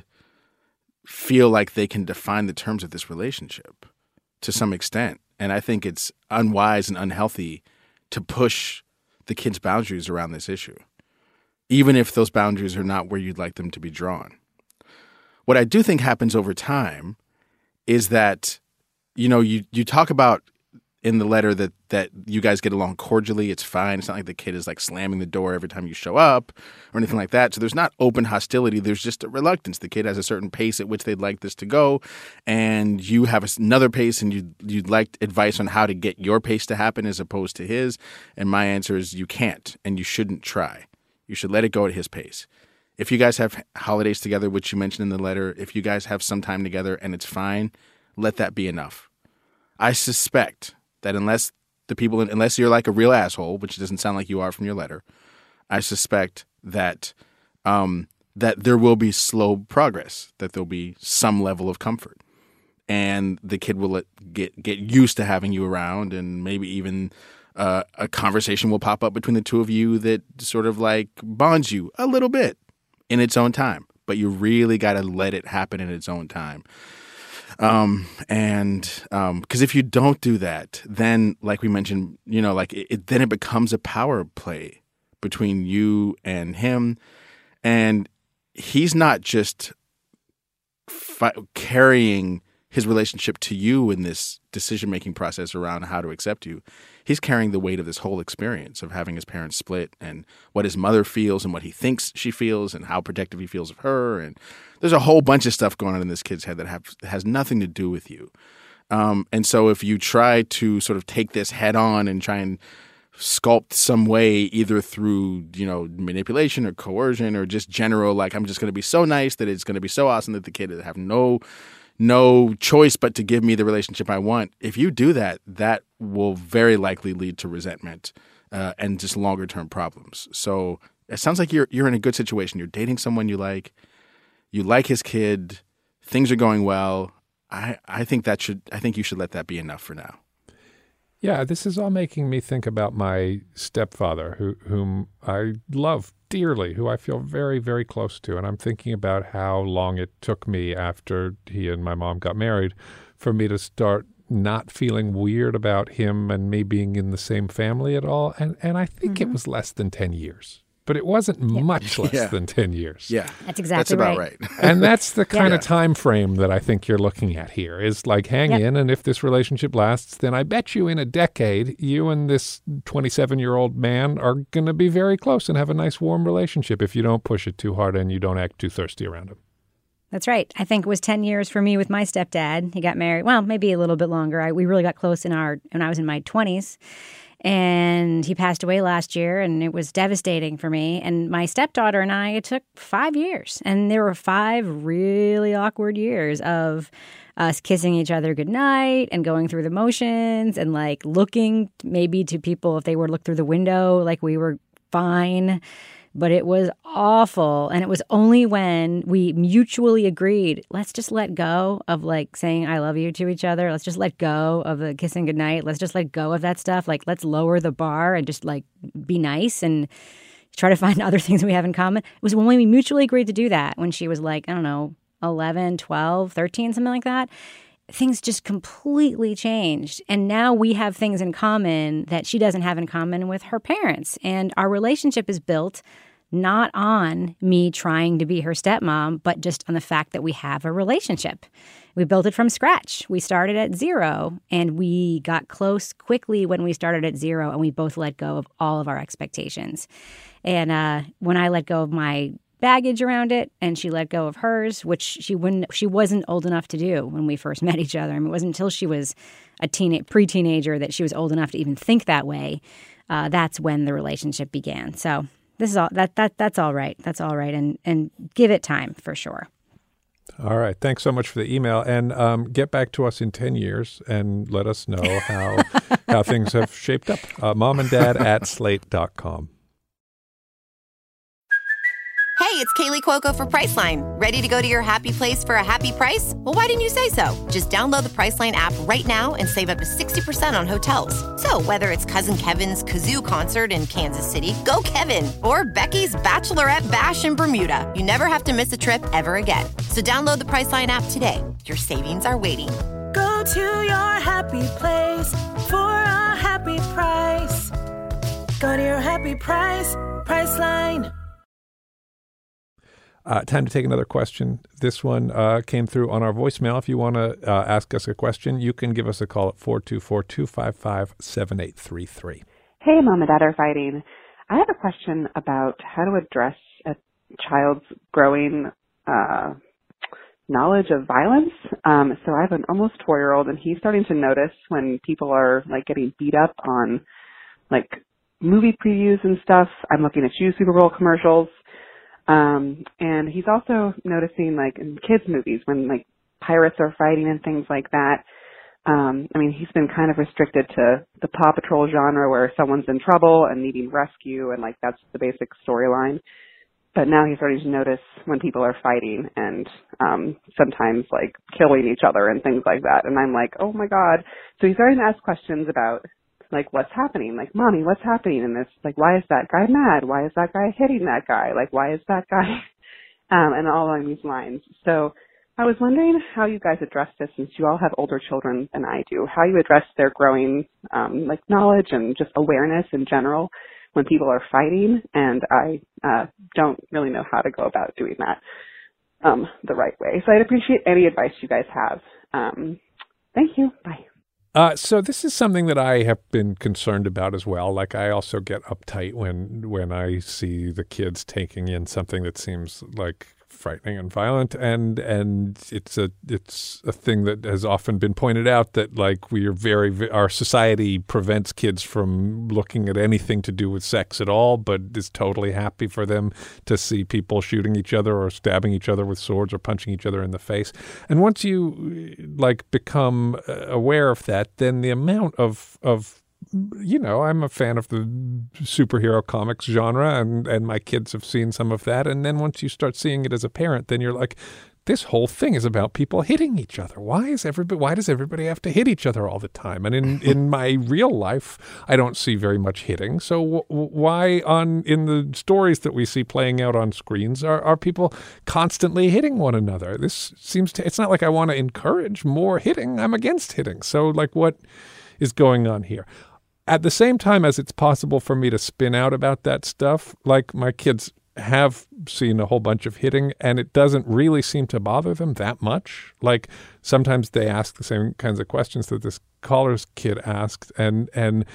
feel like they can define the terms of this relationship to some extent. And I think it's unwise and unhealthy to push the kid's boundaries around this issue, even if those boundaries are not where you'd like them to be drawn. What I do think happens over time is that, you know, you, you talk about in the letter that, that you guys get along cordially. It's fine. It's not like the kid is like slamming the door every time you show up or anything like that. So there's not open hostility. There's just a reluctance. The kid has a certain pace at which they'd like this to go, and you have another pace, and you'd, you'd like advice on how to get your pace to happen as opposed to his. And my answer is you can't, and you shouldn't try. You should let it go at his pace. If you guys have holidays together, which you mentioned in the letter, if you guys have some time together and it's fine, let that be enough. I suspect that unless the people, unless you're like a real asshole, which doesn't sound like you are from your letter, I suspect that um, that there will be slow progress, that there'll be some level of comfort, and the kid will get get used to having you around, and maybe even uh, a conversation will pop up between the two of you that sort of like bonds you a little bit in its own time. But you really got to let it happen in its own time. Um, and, um, cause if you don't do that, then like we mentioned, you know, like it, it then it becomes a power play between you and him. And he's not just fi- carrying his relationship to you in this decision-making process around how to accept you. He's carrying the weight of this whole experience of having his parents split and what his mother feels and what he thinks she feels and how protective he feels of her. And there's a whole bunch of stuff going on in this kid's head that have, has nothing to do with you. Um, and so if you try to sort of take this head on and try and sculpt some way, either through, you know, manipulation or coercion or just general, like, I'm just going to be so nice that it's going to be so awesome that the kid will have no no choice but to give me the relationship I want. If you do that, that will very likely lead to resentment uh, and just longer term problems. So it sounds like you're you're in a good situation. You're dating someone you like. You like his kid. Things are going well. I, I think that should I think you should let that be enough for now. Yeah, this is all making me think about my stepfather, who, whom I love dearly, who I feel very, very close to. And I'm thinking about how long it took me after he and my mom got married for me to start not feeling weird about him and me being in the same family at all. And and I think mm-hmm. it was less than ten years. But it wasn't yeah. much less yeah. than ten years. Yeah, that's exactly that's about right. right. And that's the kind yeah. of time frame that I think you're looking at here is like hang yep. in, and if this relationship lasts, then I bet you in a decade, you and this twenty-seven-year-old man are going to be very close and have a nice warm relationship if you don't push it too hard and you don't act too thirsty around him. That's right. I think it was ten years for me with my stepdad. He got married, well, maybe a little bit longer. I, we really got close in our when I was in my twenties. And he passed away last year, and it was devastating for me. And my stepdaughter and I, it took five years. And there were five really awkward years of us kissing each other goodnight and going through the motions and like looking maybe to people if they were to look through the window like we were fine. But it was awful. And it was only when we mutually agreed, let's just let go of like saying I love you to each other. Let's just let go of the kissing goodnight. Let's just let go of that stuff. Like, let's lower the bar and just like be nice and try to find other things we have in common. It was when we mutually agreed to do that, when she was like, I don't know, eleven, twelve, thirteen, something like that. Things just completely changed. And now we have things in common that she doesn't have in common with her parents. And our relationship is built not on me trying to be her stepmom, but just on the fact that we have a relationship. We built it from scratch. We started at zero, and we got close quickly when we started at zero, and we both let go of all of our expectations. And uh, when I let go of my baggage around it, and she let go of hers, which she wouldn't, she wasn't old enough to do when we first met each other. I mean, it wasn't until she was a teen, pre-teenager that she was old enough to even think that way. Uh, that's when the relationship began. So this is all that that that's all right. That's all right, and and give it time for sure. All right. Thanks so much for the email, and um, get back to us in ten years and let us know how how things have shaped up. Uh, mom and dad at slate dot com. Hey, it's Kaylee Cuoco for Priceline. Ready to go to your happy place for a happy price? Well, why didn't you say so? Just download the Priceline app right now and save up to sixty percent on hotels. So whether it's Cousin Kevin's Kazoo Concert in Kansas City, go Kevin, or Becky's Bachelorette Bash in Bermuda, you never have to miss a trip ever again. So download the Priceline app today. Your savings are waiting. Go to your happy place for a happy price. Go to your happy price, Priceline. Uh, time to take another question. This one uh, came through on our voicemail. If you want to uh, ask us a question, you can give us a call at four two four, two five five, seven eight three three. Hey, Mom and Dad are fighting. I have a question about how to address a child's growing uh, knowledge of violence. Um, so I have an almost four-year-old, and he's starting to notice when people are like getting beat up on like movie previews and stuff. I'm looking at you Super Bowl commercials. Um, and he's also noticing, like, in kids' movies when, like, pirates are fighting and things like that. Um, I mean, he's been kind of restricted to the Paw Patrol genre where someone's in trouble and needing rescue, and, like, that's the basic storyline. But now he's starting to notice when people are fighting and um, sometimes, like, killing each other and things like that. And I'm like, oh, my God. So he's starting to ask questions about, like, what's happening? Like, Mommy, what's happening in this? Like, why is that guy mad? Why is that guy hitting that guy? Like, why is that guy? Um, and all along these lines. So I was wondering how you guys address this, since you all have older children than I do, how you address their growing, um, like, knowledge and just awareness in general when people are fighting. And I uh, don't really know how to go about doing that um, the right way. So I'd appreciate any advice you guys have. Um, thank you. Bye. Uh, so this is something that I have been concerned about as well. Like, I also get uptight when when I see the kids taking in something that seems like frightening and violent, and and it's a it's a thing that has often been pointed out that, like, we are very our society prevents kids from looking at anything to do with sex at all, but is totally happy for them to see people shooting each other or stabbing each other with swords or punching each other in the face. And once you like become aware of that, then the amount of of you know, I'm a fan of the superhero comics genre, and, and my kids have seen some of that. And then once you start seeing it as a parent, then you're like, this whole thing is about people hitting each other. Why is everybody? Why does everybody have to hit each other all the time? And in, in my real life, I don't see very much hitting. So w- why on in the stories that we see playing out on screens are, are people constantly hitting one another? This seems to. It's not like I want to encourage more hitting. I'm against hitting. So like, what is going on here? At the same time as it's possible for me to spin out about that stuff, like, my kids have seen a whole bunch of hitting, and it doesn't really seem to bother them that much. Like, sometimes they ask the same kinds of questions that this caller's kid asked, and and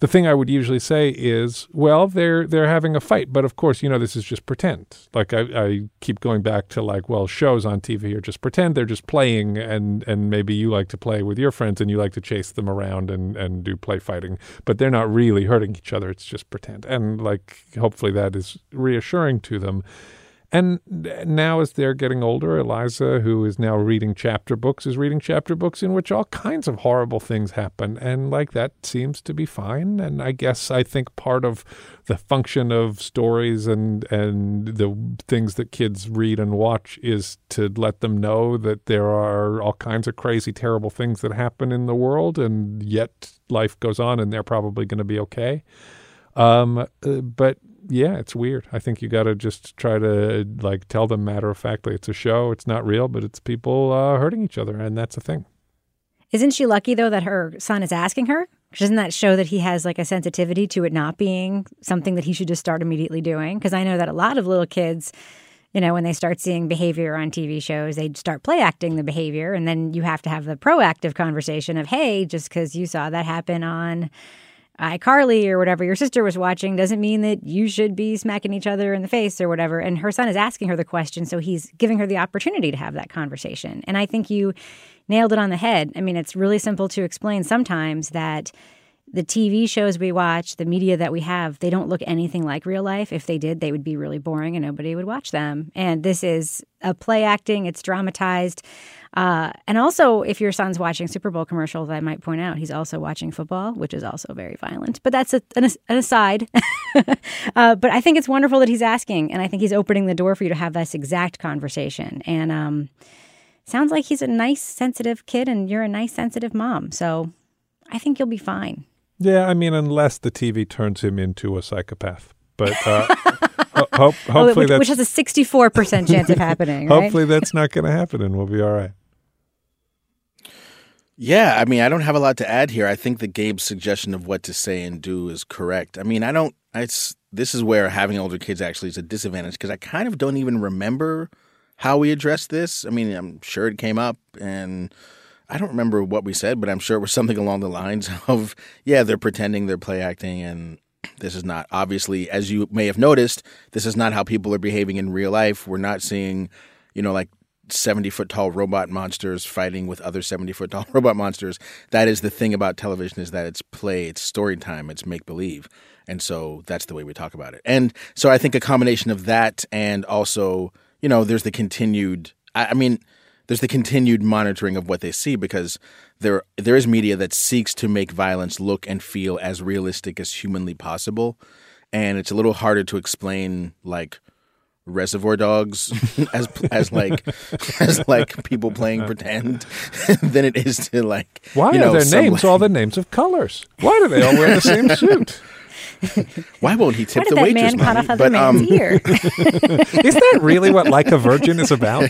the thing I would usually say is, well, they're they're having a fight, but of course, you know, this is just pretend. Like I, I keep going back to like, well, shows on T V are just pretend. They're just playing, and and maybe you like to play with your friends and you like to chase them around and, and do play fighting, but they're not really hurting each other. It's just pretend. And like, hopefully that is reassuring to them. And now as they're getting older, Eliza, who is now reading chapter books, is reading chapter books in which all kinds of horrible things happen. And like that seems to be fine. And I guess I think part of the function of stories and, and the things that kids read and watch is to let them know that there are all kinds of crazy, terrible things that happen in the world. And yet life goes on and they're probably going to be okay. Um, uh, but yeah, it's weird. I think you got to just try to like tell them matter of factly, it's a show, it's not real, but it's people uh, hurting each other, and that's a thing. Isn't she lucky though that her son is asking her? Doesn't that show that he has like a sensitivity to it not being something that he should just start immediately doing? Because I know that a lot of little kids, you know, when they start seeing behavior on T V shows, they start play acting the behavior, and then you have to have the proactive conversation of, hey, just because you saw that happen on iCarly or whatever your sister was watching doesn't mean that you should be smacking each other in the face or whatever. And her son is asking her the question, so he's giving her the opportunity to have that conversation. And I think you nailed it on the head. I mean, it's really simple to explain sometimes that the T V shows we watch, the media that we have, they don't look anything like real life. If they did, they would be really boring and nobody would watch them. And this is a play acting. It's dramatized. Uh, and also, if your son's watching Super Bowl commercials, I might point out he's also watching football, which is also very violent. But that's a, an, an aside. uh, but I think it's wonderful that he's asking. And I think he's opening the door for you to have this exact conversation. And um, sounds like he's a nice, sensitive kid and you're a nice, sensitive mom. So I think you'll be fine. Yeah, I mean, unless the T V turns him into a psychopath. But uh, ho- hope, hopefully oh, which, that's... Which has a sixty-four percent chance of happening, right? Hopefully that's not going to happen and we'll be all right. Yeah, I mean, I don't have a lot to add here. I think that Gabe's suggestion of what to say and do is correct. I mean, I don't, it's, this is where having older kids actually is a disadvantage because I kind of don't even remember how we addressed this. I mean, I'm sure it came up and I don't remember what we said, but I'm sure it was something along the lines of, yeah, they're pretending, they're play acting, and this is not, obviously, as you may have noticed, this is not how people are behaving in real life. We're not seeing, you know, like seventy-foot tall robot monsters fighting with other seventy-foot tall robot monsters. That is the thing about television, is that it's play, it's story time, it's make-believe. And so that's the way we talk about it. And so I think a combination of that and also, you know, there's the continued, I, I mean, there's the continued monitoring of what they see, because there there is media that seeks to make violence look and feel as realistic as humanly possible. And it's a little harder to explain, like, Reservoir Dogs as as like as like people playing pretend than it is to like, why you are know, their some, names like, all the names of colors? Why do they all wear the same suit? Why won't he tip Why the did that waitress man cut money? off other But, man's um, ear? Is that really what Like a Virgin is about?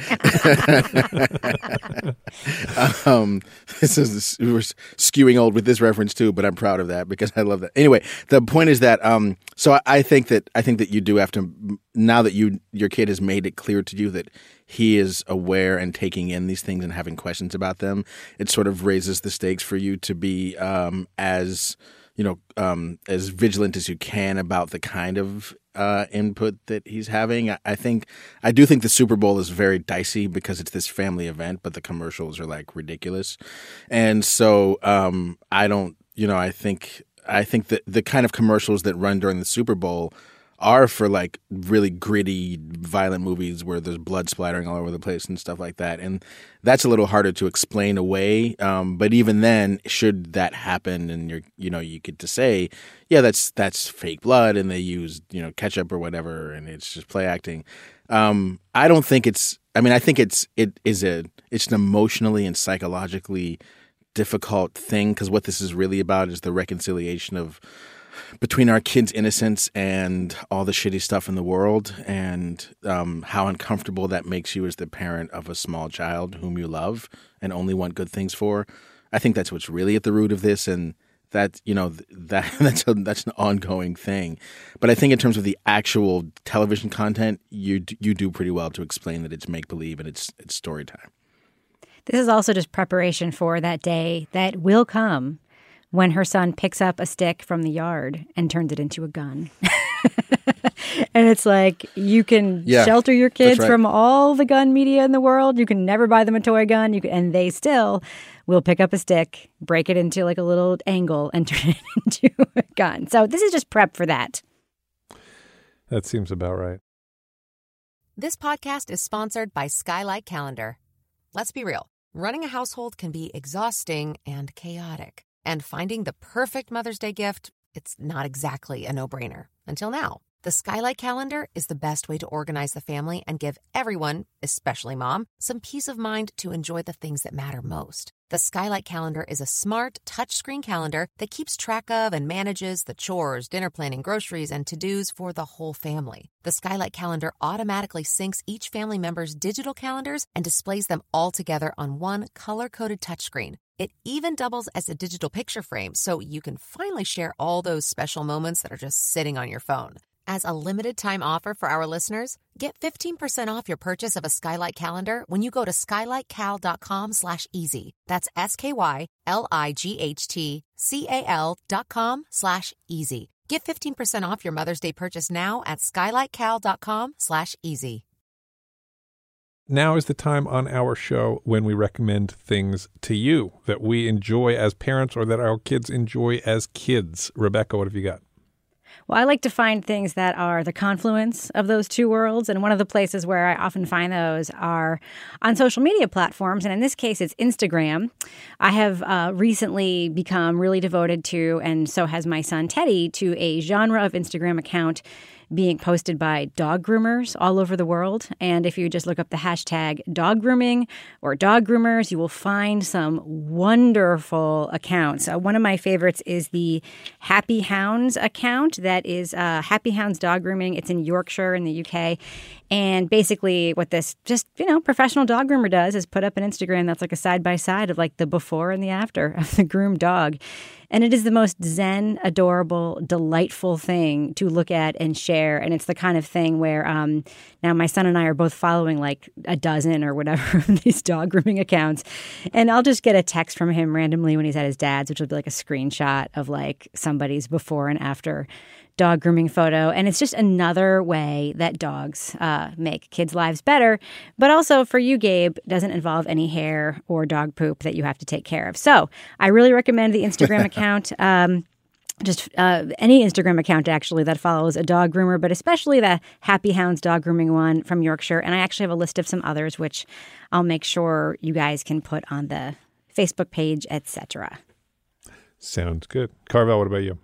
um, this is we're skewing old with this reference too, but I'm proud of that because I love that. Anyway, the point is that um, so I, I think that I think that you do have to, now that you your kid has made it clear to you that he is aware and taking in these things and having questions about them, it sort of raises the stakes for you to be um, as you know, um, as vigilant as you can about the kind of uh, input that he's having. I, I think, I do think the Super Bowl is very dicey because it's this family event, but the commercials are like ridiculous. And so um, I don't, you know, I think, I think that the kind of commercials that run during the Super Bowl are for like really gritty, violent movies where there's blood splattering all over the place and stuff like that. And that's a little harder to explain away. Um, but even then, should that happen and you're, you know, you get to say, yeah, that's, that's fake blood and they use, you know, ketchup or whatever and it's just play acting. Um, I don't think it's, I mean, I think it's, it is a, it's an emotionally and psychologically difficult thing, because what this is really about is the reconciliation of between our kids' innocence and all the shitty stuff in the world, and um, how uncomfortable that makes you as the parent of a small child whom you love and only want good things for. I think that's what's really at the root of this, and that, you know, that that's a, that's an ongoing thing. But I think in terms of the actual television content, you you do pretty well to explain that it's make believe and it's it's story time. This is also just preparation for that day that will come when her son picks up a stick from the yard and turns it into a gun. And it's like, you can yeah, shelter your kids right. from all the gun media in the world. You can never buy them a toy gun. You can, and they still will pick up a stick, break it into like a little angle, and turn it into a gun. So this is just prep for that. That seems about right. This podcast is sponsored by Skylight Calendar. Let's be real. Running a household can be exhausting and chaotic. And finding the perfect Mother's Day gift, it's not exactly a no-brainer. Until now. The Skylight Calendar is the best way to organize the family and give everyone, especially mom, some peace of mind to enjoy the things that matter most. The Skylight Calendar is a smart, touchscreen calendar that keeps track of and manages the chores, dinner planning, groceries, and to-dos for the whole family. The Skylight Calendar automatically syncs each family member's digital calendars and displays them all together on one color-coded touchscreen. It even doubles as a digital picture frame, so you can finally share all those special moments that are just sitting on your phone. As a limited-time offer for our listeners, get fifteen percent off your purchase of a Skylight Calendar when you go to skylightcal.com slash easy. That's S-K-Y-L-I-G-H-T-C-A-L dot com slash easy. Get fifteen percent off your Mother's Day purchase now at skylightcal.com slash easy. Now is the time on our show when we recommend things to you that we enjoy as parents or that our kids enjoy as kids. Rebecca, what have you got? Well, I like to find things that are the confluence of those two worlds. And one of the places where I often find those are on social media platforms. And in this case, it's Instagram. I have uh, recently become really devoted to, and so has my son Teddy, to a genre of Instagram account being posted by dog groomers all over the world. And if you just look up the hashtag dog grooming or dog groomers, you will find some wonderful accounts. Uh, one of my favorites is the Happy Hounds account. That is uh, Happy Hounds Dog Grooming. It's in Yorkshire in the U K. And basically what this just, you know, professional dog groomer does is put up an Instagram that's like a side-by-side of like the before and the after of the groomed dog. And it is the most zen, adorable, delightful thing to look at and share. And it's the kind of thing where um, now my son and I are both following like a dozen or whatever of these dog grooming accounts. And I'll just get a text from him randomly when he's at his dad's, which will be like a screenshot of like somebody's before and after dog grooming photo. And it's just another way that dogs uh, make kids' lives better. But also for you, Gabe, doesn't involve any hair or dog poop that you have to take care of. So I really recommend the Instagram account. Um, just uh, any Instagram account, actually, that follows a dog groomer, but especially the Happy Hounds dog grooming one from Yorkshire. And I actually have a list of some others, which I'll make sure you guys can put on the Facebook page, et cetera. Sounds good. Carvel, what about you?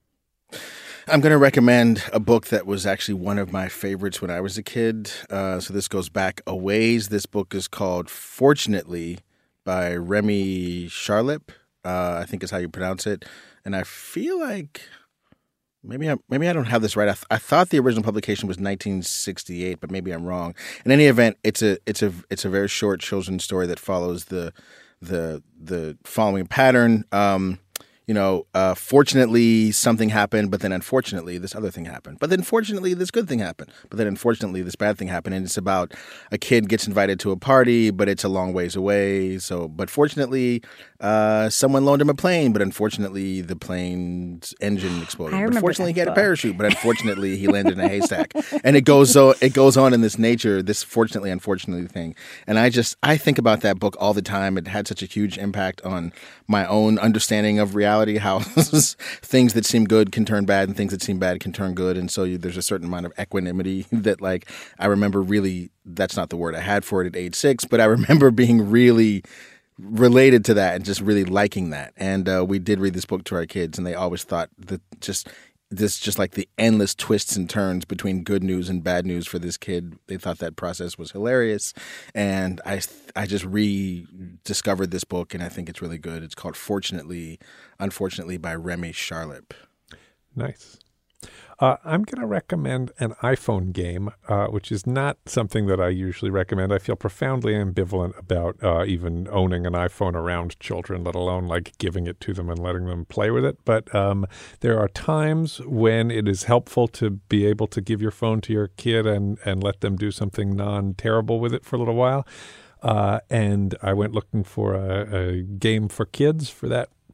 I'm going to recommend a book that was actually one of my favorites when I was a kid. Uh, so this goes back a ways. This book is called Fortunately by Remy Charlip, uh, I think is how you pronounce it. And I feel like maybe I, maybe I don't have this right. I, th- I thought the original publication was nineteen sixty-eight, but maybe I'm wrong. In any event, it's a it's a it's a very short children's story that follows the the the following pattern. Um, You know, uh, fortunately, something happened, but then unfortunately, this other thing happened. But then fortunately, this good thing happened. But then unfortunately, this bad thing happened. And it's about a kid gets invited to a party, but it's a long ways away. So, but fortunately, uh, someone loaned him a plane, but unfortunately, the plane's engine exploded. I But fortunately, he had book. a parachute, but unfortunately, he landed in a haystack. And it goes so it goes on in this nature, this fortunately, unfortunately thing. And I just I think about that book all the time. It had such a huge impact on my own understanding of reality. How things that seem good can turn bad and things that seem bad can turn good. And so you, there's a certain amount of equanimity that like I remember really, that's not the word I had for it at age six, but I remember being really related to that and just really liking that. And uh, we did read this book to our kids and they always thought that just this just like the endless twists and turns between good news and bad news for this kid. They thought that process was hilarious. And I I just rediscovered this book and I think it's really good. It's called Fortunately, Unfortunately by Remy Charlip. Nice. Uh, I'm going to recommend an iPhone game, uh, which is not something that I usually recommend. I feel profoundly ambivalent about uh, even owning an iPhone around children, let alone like giving it to them and letting them play with it. But um, there are times when it is helpful to be able to give your phone to your kid and, and let them do something non-terrible with it for a little while. Uh, and I went looking for a, a game for kids for that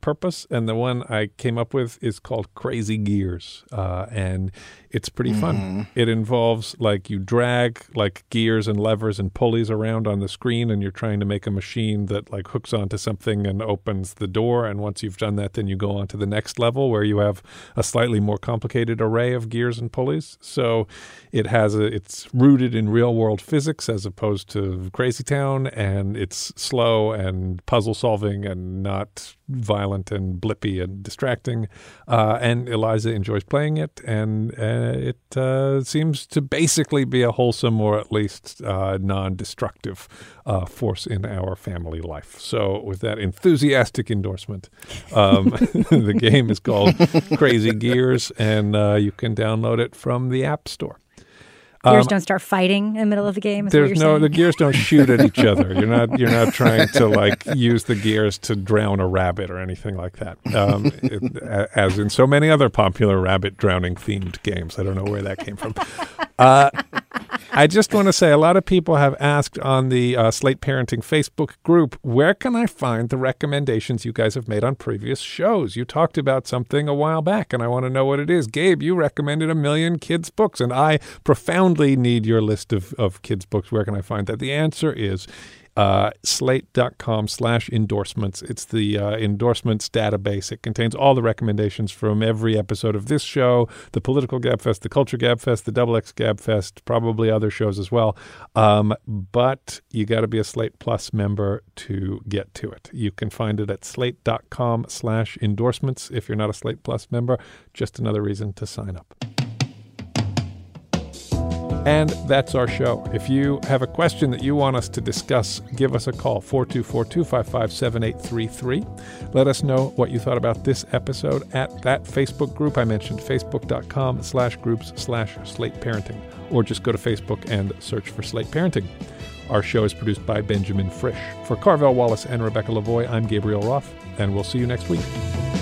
purpose. And the one I came up with is called Crazy Gears. Uh, and it's pretty fun. Mm-hmm. It involves like you drag like gears and levers and pulleys around on the screen, and you're trying to make a machine that like hooks onto something and opens the door. And once you've done that, then you go on to the next level where you have a slightly more complicated array of gears and pulleys. So it has a, it's rooted in real world physics as opposed to Crazy Town, and it's slow and puzzle solving and not violent and blippy and distracting. Uh, and Eliza enjoys playing it, and uh, it uh, seems to basically be a wholesome or at least uh, non-destructive uh, force in our family life. So with that enthusiastic endorsement, um, the game is called Crazy Gears, and uh, you can download it from the App Store. Gears Um, don't start fighting in the middle of the game. Is There's what you're no saying? the gears don't shoot at each other. You're not you're not trying to like use the gears to drown a rabbit or anything like that. Um, it, as in so many other popular rabbit drowning themed games. I don't know where that came from. Uh, I just want to say a lot of people have asked on the uh, Slate Parenting Facebook group, where can I find the recommendations you guys have made on previous shows? You talked about something a while back, and I want to know what it is. Gabe, you recommended a million kids' books, and I profoundly need your list of, of kids' books. Where can I find that? The answer is uh, slate.com slash endorsements. It's the uh, endorsements database. It contains all the recommendations from every episode of this show, the Political Gabfest, the Culture Gabfest, the Double X Gabfest, probably other shows as well. Um, but you got to be a Slate Plus member to get to it. You can find it at slate.com slash endorsements. If you're not a Slate Plus member, just another reason to sign up. And that's our show. If you have a question that you want us to discuss, give us a call, four two four, two five five, seven eight three three. Let us know what you thought about this episode at that Facebook group I mentioned, facebook.com slash groups slash Slate Parenting. Or just go to Facebook and search for Slate Parenting. Our show is produced by Benjamin Frisch. For Carvel Wallace and Rebecca Lavoie, I'm Gabriel Roth, and we'll see you next week.